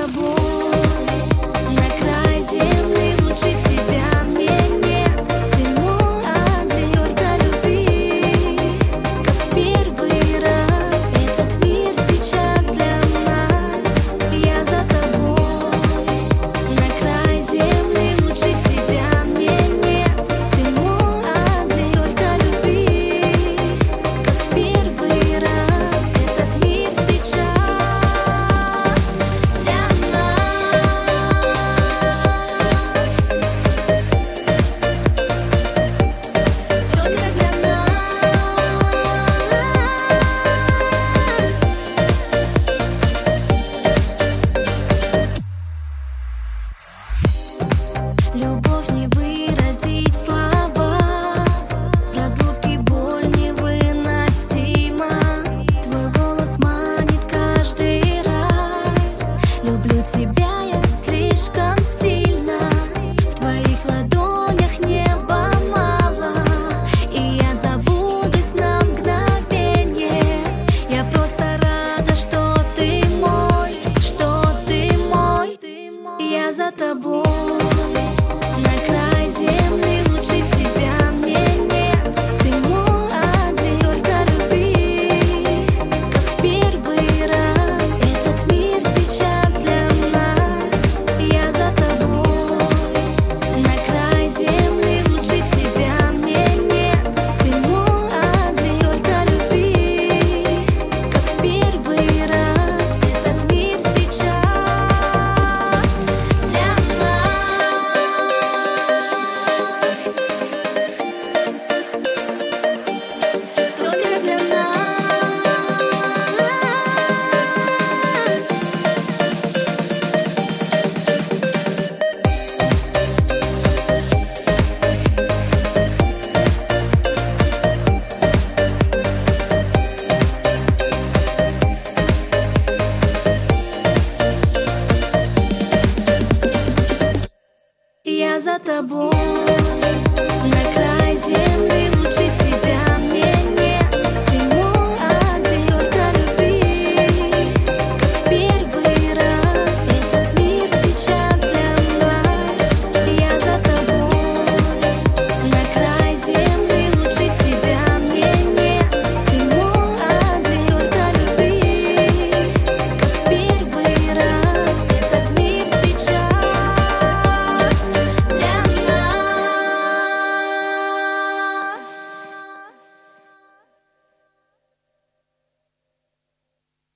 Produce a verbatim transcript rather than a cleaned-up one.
Любовь не выразить в словах, в разлуке боль невыносима. Твой голос манит каждый раз. Люблю тебя я слишком сильно. В твоих ладонях неба мало, и я забудусь на мгновенье. Я просто рада, что ты мой, что ты мой. Я за тобой. Я за тобой на край земли.